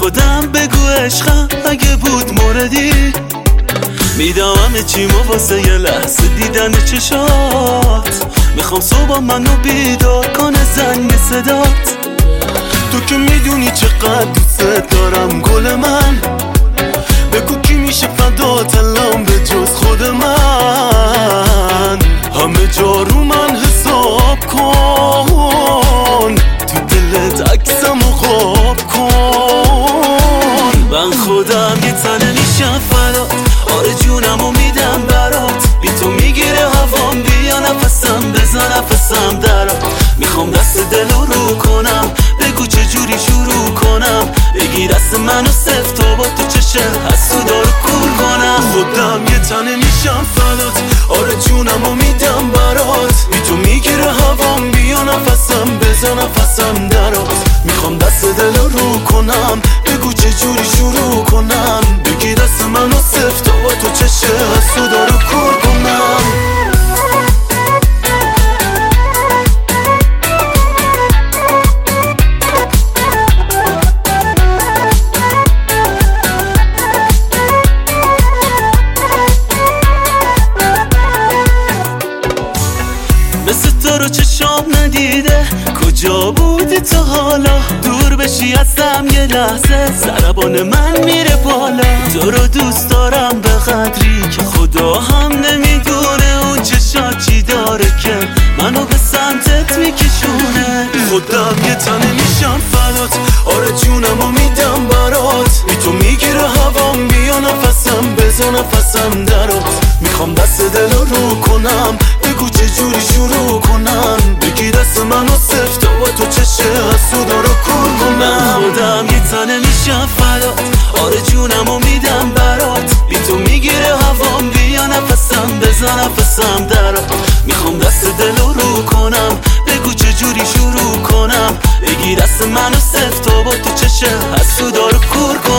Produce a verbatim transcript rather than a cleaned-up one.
خودم بگو عشقم اگه بود موردی، میدم همه چیمو واسه یه لحظه دیدن چشات. میخوام صبح منو بیدار کنه زنگ صدات. تو که میدونی چقدر دوست دارم گل من، بگو کی میشه فدات الان به جز خود من. همه جا رو من حساب کن، تو دلت عکسمو خواب کن. من خودم یه تنه میشم فدات، آره جونمو میدم برات. بی تو میگیره هوام، بیا نفسم بزن نفسم درات. میخوام دست دلو رو کنم، بگو چجوری شروع کنم. بگی دست منو سفت تا با تو چشه حسودا رو کور کنم. خودم یه تنه میشم فدات، آره جونمو میدم برات. بی تو میگیره هوام، بیا نفسم بزن نفسم درات. میخوام دست دلو رو کنم، بگو چجوری شروع کنم. بگی دست منو سفت تا با تو چشه حسودا رو کور کنم. مثل تو رو چشام ندیده، کجا بودی تا حالا؟ دور بشی ازم یه لحظه، ضربان من میره بالا. تو رو دوست دارم به قدری که خدا هم نمیدونه اون چشا چی داره که منو به سمتت میکشونه. خودم یه تنه میشم فدات، آره جونمو میدم برات. بی تو میگیره هوام، بیا نفسم بزن نفسم درات. میخوام دست دلو رو کنم، بگو چجوری شروع کنم. بگی دست منو سفت با تو چشه حسودا رو کور کنم. خودم یه تنه میشم فدات، آره جونمو میدم برات. بی تو میگیره هوام، بیا نفسم بزن نفسم درات. میخوام دست دلو رو کنم، بگو چجوری شروع کنم. بگی دست منو سفت با تو چشه حسودا رو کور کنم.